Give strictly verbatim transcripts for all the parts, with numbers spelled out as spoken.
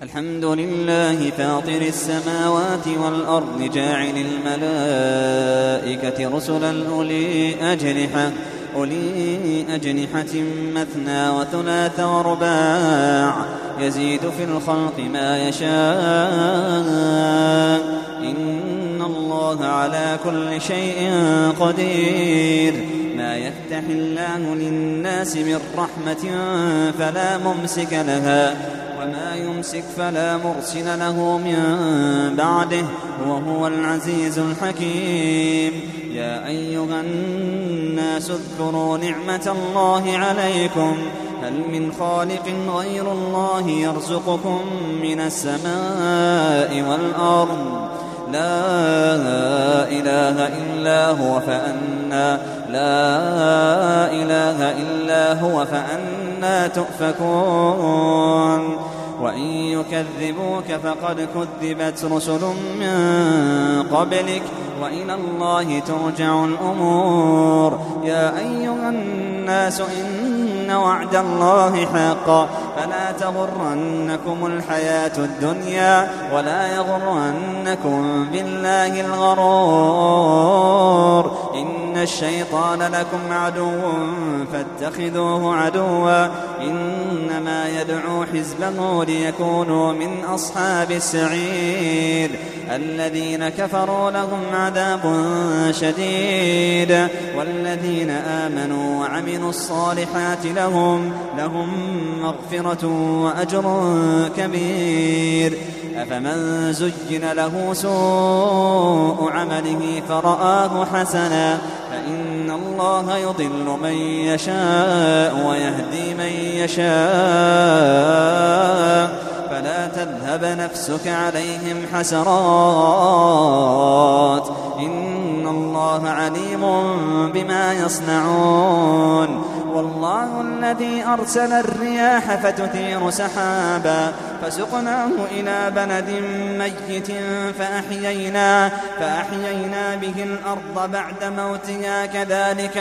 الحمد لله فاطر السماوات والأرض جاعل الملائكة رسلا أولي أجنحة أولي أجنحة مثنى وثلاث ورباع يزيد في الخلق ما يشاء إن الله على كل شيء قدير. ما يفتح الله للناس من رحمة فلا ممسك لها وما يمسك فلا مرسل له من بعده وهو العزيز الحكيم. يا أيها الناس اذكروا نعمة الله عليكم هل من خالق غير الله يرزقكم من السماء والأرض لا إله إلا هو فأنا لا إله إلا هو فأنا تؤفكون. وإن يكذبوك فقد كذبت رسل من قبلك وإلى الله ترجع الأمور. يا أيها الناس إن وعد الله حق فلا تغرنكم الحياة الدنيا ولا يغرنكم بالله الغرور. إن الشيطان لكم عدو فاتخذوه عدوا إنما يدعو حزبه ليكونوا من أصحاب السعير. الذين كفروا لهم عذاب شديد والذين آمنوا وعملوا الصالحات لهم لهم مغفرة وأجر كبير. أفمن زين له سوء عمله فرآه حسنا فإن الله يضل من يشاء ويهدي من يشاء فلا تذهب نفسك عليهم حسرات إن الله عليم بما يصنعون. والله الذي أرسل الرياح فتثير سحابا فسقناه إلى بلد ميت فأحيينا, فأحيينا به الأرض بعد موتها كذلك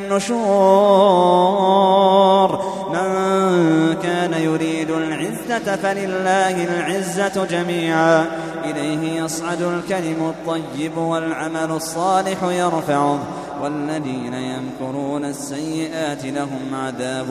النشور. من كان يريد العزة فلله العزة جميعا إليه يصعد الكلم الطيب والعمل الصالح يرفعه والذين يمكرون السيئات لهم عذاب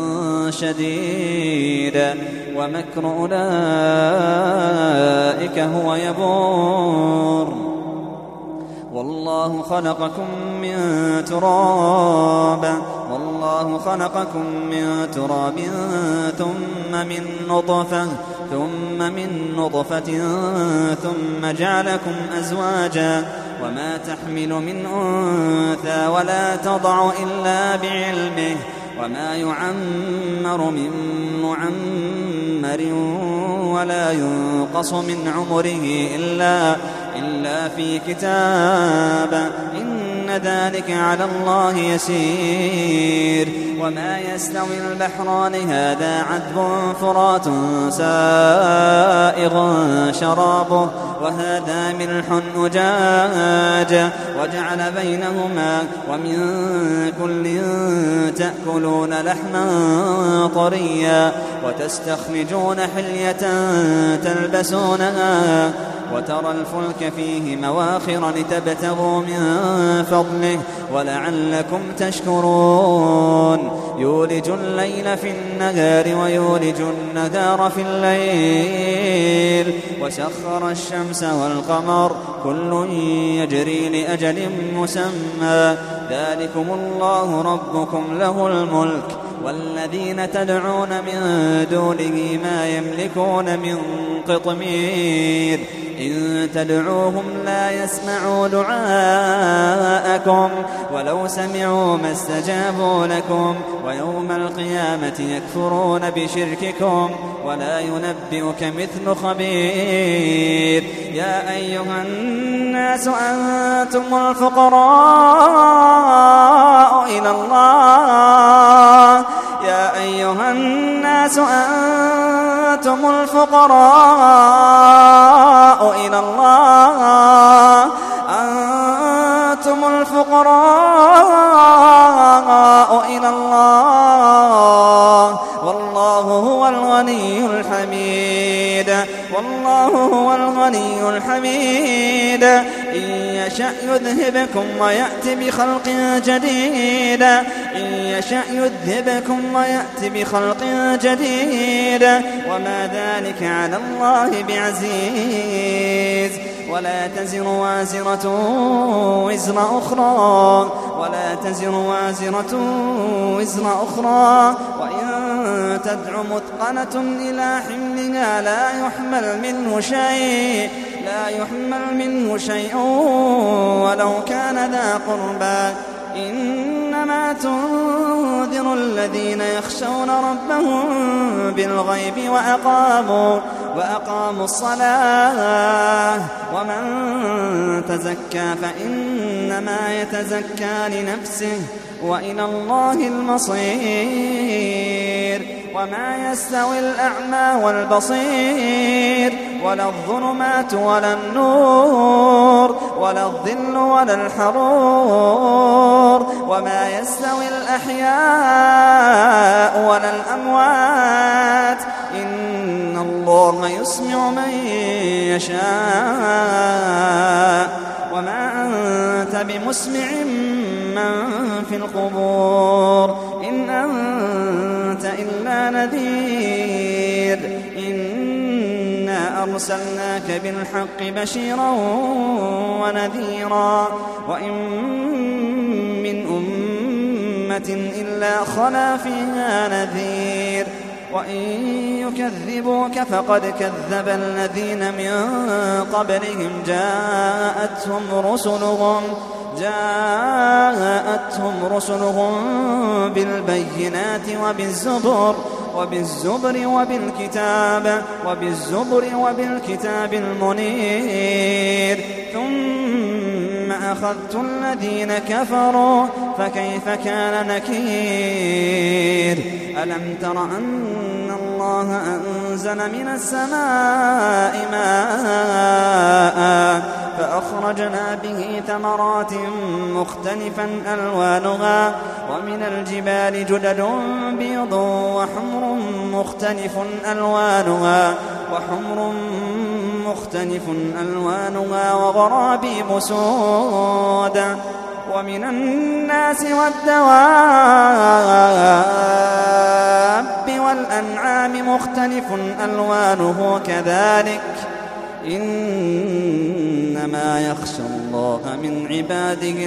شديد ومكر أولئك هو يبور. والله خلقكم من تراب والله خلقكم من تراب ثم من نطفة ثم من نطفة ثم جعلكم أزواجا وما تحمل من أنثى ولا تضع إلا بعلمه وما يعمر من معمر ولا ينقص من عمره إلا, إلا في كتاب إن ذلك على الله يسير. وما يستوي البحران هذا عذب فرات سائغ شرابه وهذا ملح أجاج وجعل بينهما ومن كل تأكلون لحما طريا وتستخرجون حلية تلبسونها وترى الفلك فيه مواخر لتبتغوا من فضله ولعلكم تشكرون. يولج الليل في النهار ويولج النهار في الليل وسخر الشمس والقمر كل يجري لأجل مسمى ذلكم الله ربكم له الملك والذين تدعون من دونه ما يملكون من قطمير. إن تدعوهم لا يسمعوا دعاءكم ولو سمعوا ما استجابوا لكم ويوم القيامة يكفرون بشرككم ولا ينبئك مثل خبير. يا أيها الناس أنتم الفقراء إلى الله يا أيها الناس أنتم الفقراء إلى الله أنتم الفقراء إلى الله والله هو الغني الحميد. بصيد والله هو الغني الحميد إن يشأ يذهبكم ويأتي بخلق جديد إن يشأ يذهبكم ويأتي بخلق جديد وما ذلك على الله بعزيز ولا تزر وازرة وزر أخرى ولا تزر وازرة وزر أخرى وإن تدع مثقلة إلى حملها لا يحمل منه شيء لا يحمل منه شيء ولو كان ذا قربى إنما تنذر الذين يخشون ربهم بالغيب وأقاموا وأقاموا الصلاة ومن تزكى فإنما يتزكى لنفسه وإلى الله المصير وما يستوي الأعمى والبصير ولا الظلمات ولا النور ولا الظل ولا الحرور وما يستوي الأحياء ولا الأموات إن الله يسمع من يشاء وما أنت بمسمع من في القبور إن أنت إلا نذير إنا أرسلناك بالحق بشيرا ونذيرا وإن من أمة إلا خلا فيها نذير وإن يكذبوك فقد كذب الذين من قبلهم جاءتهم رسلهم جاءتهم رسلهم بالبينات وبالزبر وبالزبر وبالكتاب وبالزبر وبالكتاب المنير ثم أخذت الذين كفروا فكيف كان نكير ألم تر أن الله أنزل من السماء ماء فأخرجنا به ثمرات مختلفا ألوانها ومن الجبال جدد بيض وحمر مختلف ألوانها وحمر مختلف ألوانها وغرابيب سود ومن الناس والدواب والأنعام مختلف ألوانه كذلك إنما يخشى الله من عباده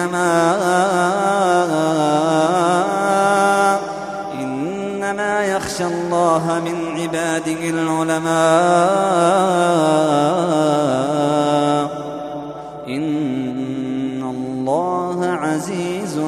العلماء إنما يخشى الله من عباده العلماء إن الله عزيز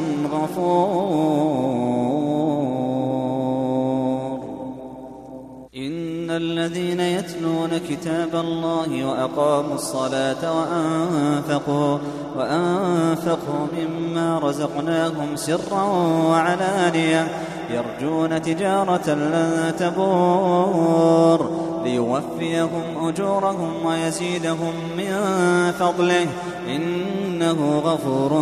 غفور إن الذين يتلون كتاب الله وأقاموا الصلاة وأنفقوا وأنفقوا مما رزقناهم سرا وعلانية يرجون تجارة لن تبور ليوفيهم أجورهم ويزيدهم من فضله إنه غفور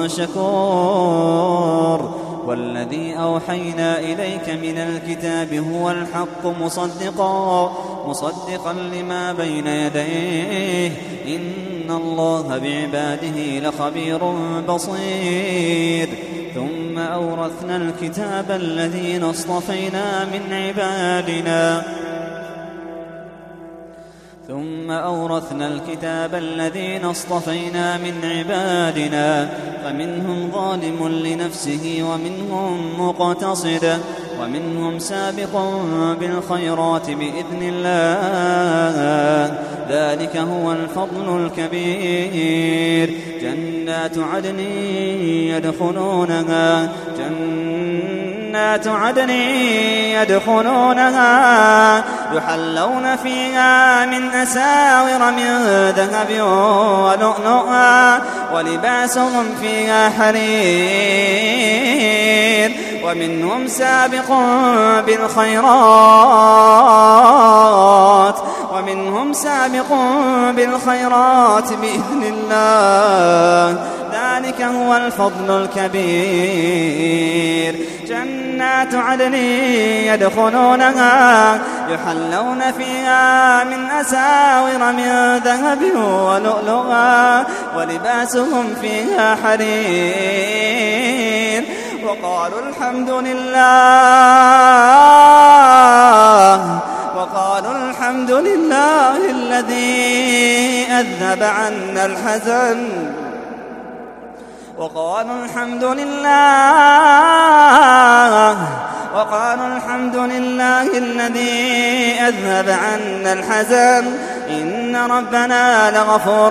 شكور والذي أوحينا إليك من الكتاب هو الحق مصدقا مصدقا لما بين يديه إن الله بعباده لخبير بصير ثم أورثنا الكتاب الذين اصطفينا من عبادنا ثم أورثنا الكتاب الذين اصطفينا من عبادنا فمنهم ظالم لنفسه ومنهم مقتصد ومنهم سابق بالخيرات بإذن الله ذلك هو الفضل الكبير جنات عدن يدخلونها جنات عدن يدخلونها يحلون فيها من أساور من ذهب ولؤلؤا ولباسهم فيها حرير ومنهم سابق بالخيرات ومنهم سابق بالخيرات بإذن الله ذلك هو الفضل الكبير. جنات عدن يدخلونها يحلون فيها من أساور من ذهب ولؤلؤا ولباسهم فيها حرير. وقالوا الحمد لله وقالوا الحمد لله الذي أذهب عنا الحزن وقالوا الحمد لله وقالوا الحمد لله الذي أذهب عنا الحزن إن ربنا لغفور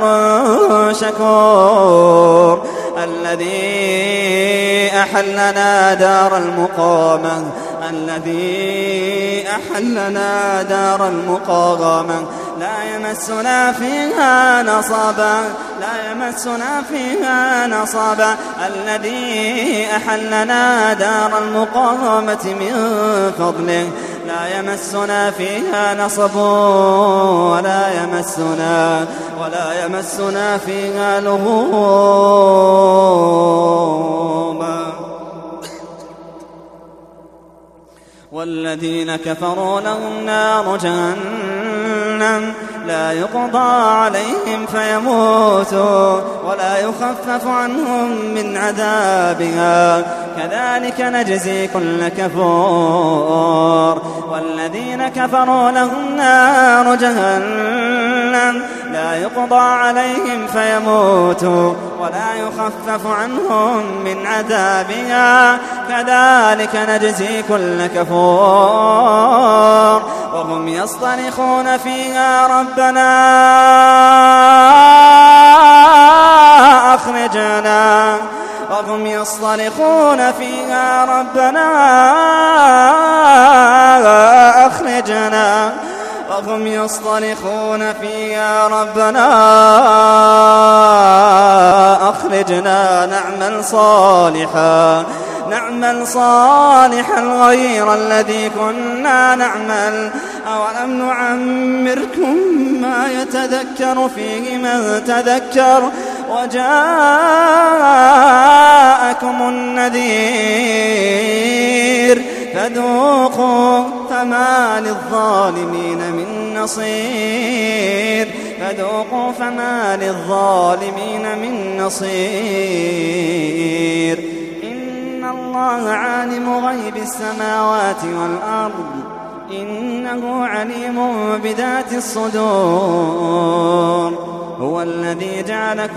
شكور. الذي أحلنا دار المقامة الذي أحلنا دار المقامة لا يمسنا فيها نصابا لا يمسنا فيها نصابا. الذي أحلنا دار المقامة من فضله لا يمسنا فيها نصب ولا يمسنا ولا يمسنا فيها لغوب. والذين كفروا لهم نار جهنم لا يقضى عليهم فيموتوا ولا يخفف عنهم من عذابها كذلك نجزي كل كفور. والذين كفروا لهم نار جهنم لا يقضى عليهم فيموتوا ولا يخفف عنهم من عذابها كذلك نجزي كل كفور. وهم يصطرخون فيها ربنا أخرجنا وهم يصطرخون فيها ربنا أخرجنا وهم يصطرخون فيها ربنا أخرجنا نعمل صالحا نعمل صالحا غير الذي كنا نعمل أولم نعمركم ما يتذكر فيه من تذكر وجاءكم النذير فذوقوا فما للظالمين من نصير فذوقوا فما للظالمين من نصير. إن الله عالم غيب السماوات والأرض إنه عليم بذات الصدور. هو الذي جعلكم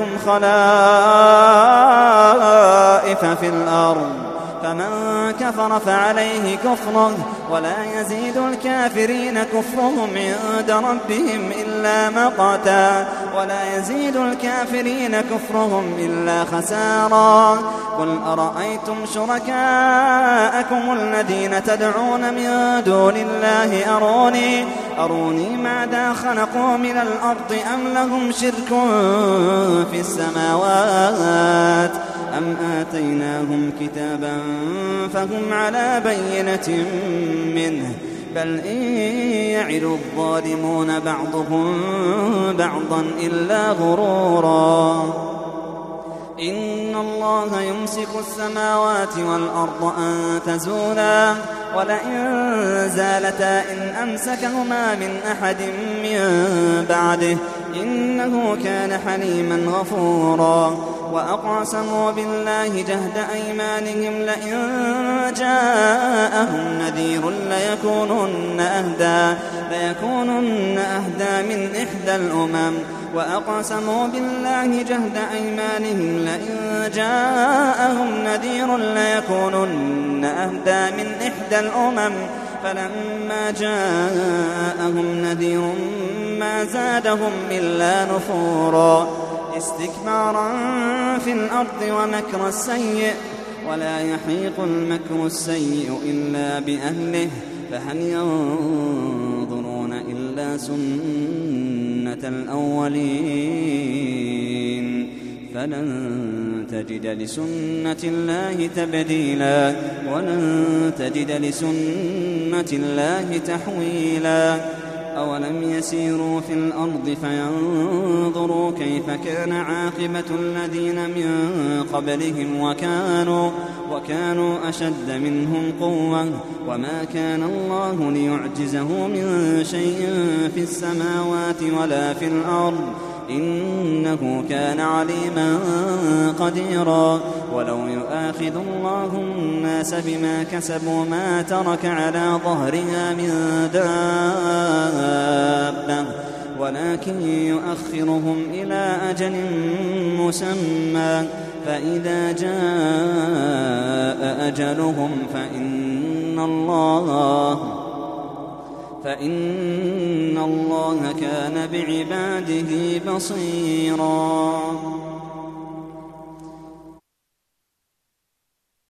خلائف في الأرض فمن كفر فعليه كفره ولا يزيد الكافرين كفرهم عند ربهم إلا مقتا ولا يزيد الكافرين كفرهم إلا خسارا. قل أرأيتم شركاءكم الذين تدعون من دون الله أروني أروني ماذا خلقوا من الأرض أم لهم شرك في السماوات أم آتيناهم كتابا فهم على بينة منه بل إن يعد الظالمون بعضهم بعضا إلا غرورا. إن الله يمسك السماوات والأرض أن تزولا ولئن زالتا إن أمسكهما من أحد من بعده إنه كان حليما غفورا. وأقسموا بالله جهد أيمانهم لئن جاءهم نذير ليكونن أهدى ليكونن أهدى من إحدى الأمم. وأقسموا بالله جهد أيمانهم لئن جاءهم نذير ليكونن أهدى من إحدى الأمم فلما جاءهم نذير ما زادهم إلا نفورا استكبارا في الأرض ومكر السيء ولا يحيق المكر السيء إلا بأهله فهل ينظرون إلا سنة الأولين فلن تجد لسنة الله تبديلا ولن تجد لسنة الله تحويلا. أولم يسيروا في الأرض فينظروا كيف كان عاقبة الذين من قبلهم وكانوا, وكانوا أشد منهم قوة وما كان الله ليعجزه من شيء في السماوات ولا في الأرض إنه كان عليما قديرا. ولو يؤاخذ الله الناس بما كسبوا ما ترك على ظهرها من دابة ولكن يؤخرهم إلى أجل مسمى فإذا جاء أجلهم فإن الله فإن الله كان بعباده بصيرا.